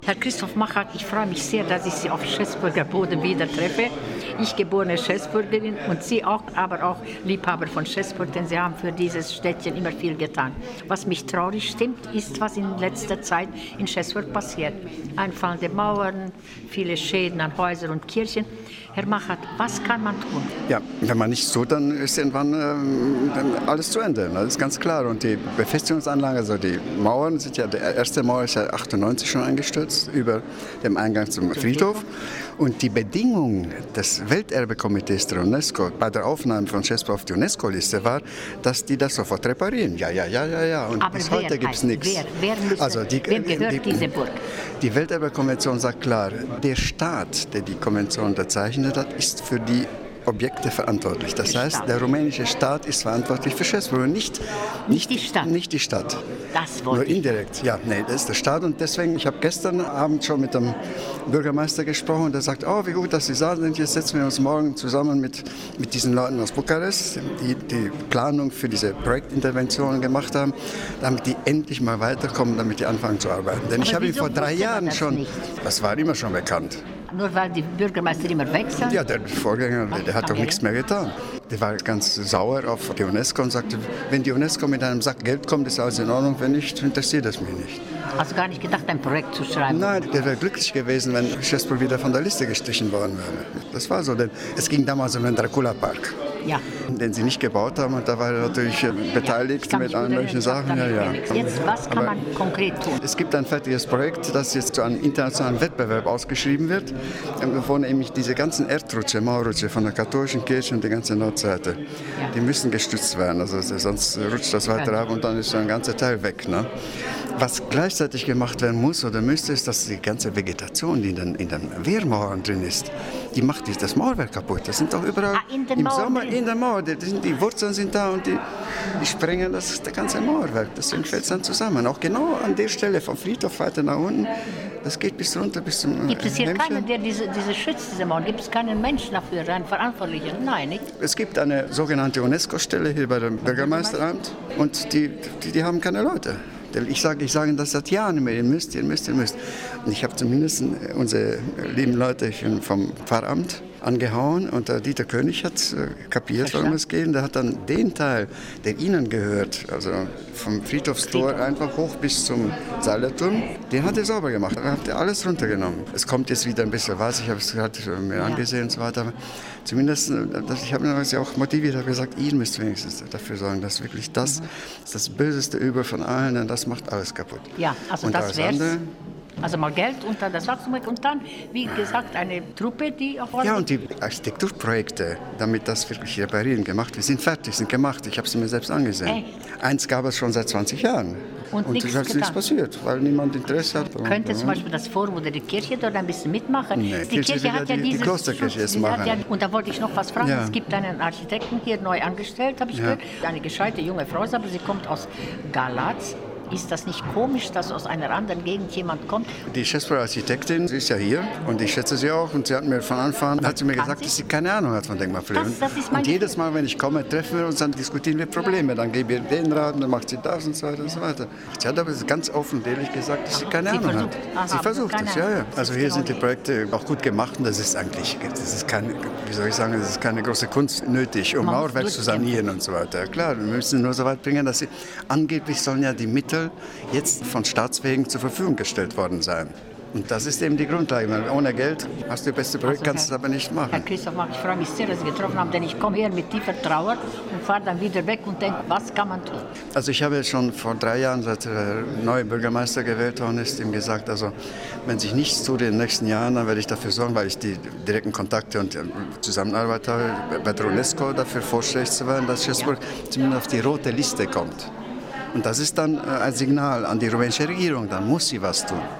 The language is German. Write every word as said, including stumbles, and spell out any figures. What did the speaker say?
Herr Christoph Machert, ich freue mich sehr, dass ich Sie auf Schäßburger Boden wieder treffe. Ich geborene Schäßburgerin und Sie auch, aber auch Liebhaber von Schäßburg, denn Sie haben für dieses Städtchen immer viel getan. Was mich traurig stimmt, ist, was in letzter Zeit in Schäßburg passiert. Einfallende Mauern, viele Schäden an Häusern und Kirchen. Herr Machert, was kann man tun? Ja, wenn man nichts tut, dann ist irgendwann ähm, dann alles zu Ende. Das ist ganz klar. Und die Befestigungsanlage, also die Mauern, sind ja, die erste Mauer ist ja achtundneunzig schon eingestürzt, über dem Eingang zum Friedhof. Und die Bedingung des Welterbekomitees der UNESCO bei der Aufnahme von Schäßburg auf die UNESCO-Liste war, dass die das sofort reparieren. Ja, ja, ja, ja, ja. Und Aber bis wer heute gibt es nichts. Wer, wer müsste, also die, wem gehört die, diese Burg? Die Welterbekonvention sagt klar, der Staat, der die Konvention unterzeichnet hat, ist für die Objekte verantwortlich. Das heißt, der rumänische Staat ist verantwortlich für Schäßburg, nicht, nicht, nicht die Stadt. Nicht die Stadt. Das Nur wollte ich. indirekt. Ja, nee, das ist der Staat. Und deswegen, ich habe gestern Abend schon mit dem Bürgermeister gesprochen und der sagt, oh, wie gut, dass Sie da sind. Jetzt setzen wir uns morgen zusammen mit, mit diesen Leuten aus Bukarest, die die Planung für diese Projektinterventionen gemacht haben, damit die endlich mal weiterkommen, damit die anfangen zu arbeiten. Denn Aber ich habe ihn wieso vor drei wusste man Jahren das schon, nicht? das war immer schon bekannt. Nur weil die Bürgermeister immer wechseln? Ja, der Vorgänger, der hat doch nichts mehr getan. Der war ganz sauer auf die UNESCO und sagte, wenn die UNESCO mit einem Sack Geld kommt, ist alles in Ordnung, wenn nicht, interessiert es mich nicht. Hast du gar nicht gedacht, ein Projekt zu schreiben? Nein, der wäre glücklich gewesen, wenn Schäßburg wieder von der Liste gestrichen worden wäre. Das war so, denn es ging damals um den Dracula-Park. Ja. Den sie nicht gebaut haben und da war er natürlich beteiligt ja, mit allen möglichen Sachen. Ja, ja. Jetzt, was kann Aber man konkret tun? es gibt ein fertiges Projekt, das jetzt zu einem internationalen Wettbewerb ausgeschrieben wird, wo nämlich diese ganzen Erdrutsche, Mauerrutsche von der katholischen Kirche und die ganze Nordseite, ja. die müssen gestützt werden, also sonst rutscht das weiter ab und dann ist so ein ganzer Teil weg. Ne? Was gleichzeitig gemacht werden muss oder müsste, ist, dass die ganze Vegetation, die in den, in den Wehrmauern drin ist, die macht das Mauerwerk kaputt. Das sind doch überall ah, in den im Mauern Sommer drin. in der Mauer. Die, die Wurzeln sind da und die, die sprengen das, das ganze Mauerwerk. Deswegen fällt es dann zusammen. Auch genau an der Stelle vom Friedhof weiter nach unten. Das geht bis runter bis zum Gibt es hier Hemmchen. keinen, der diese, diese schützt, diese Mauern? Gibt es keinen Menschen dafür, einen Verantwortlichen? Nein, nicht? Es gibt eine sogenannte UNESCO-Stelle hier bei dem Bürgermeisteramt und die, die, die haben keine Leute. Ich sage ich sage das seit Jahren immer, ihr müsst, ihr müsst, ihr müsst. Und ich habe zumindest unsere lieben Leute vom Pfarramt angehauen und der Dieter König hat kapiert, worum es geht. Der hat dann den Teil, der ihnen gehört, also vom Friedhofstor einfach hoch bis zum Seilerturm, den hat er sauber gemacht. Er hat alles runtergenommen. Es kommt jetzt wieder ein bisschen was, ich habe es gerade mir ja. angesehen und so weiter. Aber zumindest, ich habe ihn auch motiviert, habe gesagt, ihr müsst wenigstens dafür sorgen, dass wirklich das, mhm. das böseste Übel von allen, und das macht alles kaputt. Ja, also und das wäre Also mal Geld unter das Wachstum und dann, wie gesagt, eine Truppe, die auch... Ja, und die Architekturprojekte, damit das wirklich reparieren, gemacht wird, sind fertig, sind gemacht. Ich habe sie mir selbst angesehen. Echt? Eins gab es schon seit zwanzig Jahren. Und, und nichts es ist nichts passiert, weil niemand Interesse hat. Könnte zum Beispiel das Forum oder die Kirche dort ein bisschen mitmachen? Nee, die Kirche hat ja die, dieses... Die Klosterkirche jetzt machen. Ja, und da wollte ich noch was fragen. Ja. Es gibt einen Architekten hier neu angestellt, habe ich ja. gehört. Eine gescheite junge Frau, aber sie kommt aus Galatz. Ist das nicht komisch, dass aus einer anderen Gegend jemand kommt? Die Schäßburger Architektin, sie ist ja hier und ich schätze sie auch. Und sie hat mir von Anfang an hat sie mir gesagt, sie? dass sie keine Ahnung hat von Denkmalpflege. Das, das ist mein und jedes Mal, wenn ich komme, treffen wir uns, dann diskutieren wir Probleme. Dann gebe ich den Rat, dann macht sie das und so weiter und so weiter. Sie hat aber ganz offen und ehrlich gesagt, dass sie keine sie Ahnung versucht. hat. Aha, sie versucht es, ja, ja. Also hier genau sind die Projekte auch gut gemacht und das ist eigentlich, das ist keine, wie soll ich sagen, das ist keine große Kunst nötig, um Mauerwerk zu sanieren und so weiter. Klar, wir müssen nur so weit bringen, dass sie, angeblich sollen ja die Mittel jetzt von Staatswegen zur Verfügung gestellt worden sein. Und das ist eben die Grundlage. Weil ohne Geld hast du das beste Projekt, also, kannst du es aber nicht machen. Herr Christoph, ich freue mich sehr, dass Sie getroffen haben, denn ich komme her mit tiefer Trauer und fahre dann wieder weg und denke, was kann man tun? Also ich habe schon vor drei Jahren, seit der neue Bürgermeister gewählt worden ist, ihm gesagt, also wenn sich nichts tut in den nächsten Jahren, dann werde ich dafür sorgen, weil ich die direkten Kontakte und Zusammenarbeit habe, bei der UNESCO dafür vorstellig zu werden, dass Schäßburg ja. zumindest auf die rote Liste kommt. Und das ist dann ein Signal an die rumänische Regierung, dann muss sie was tun.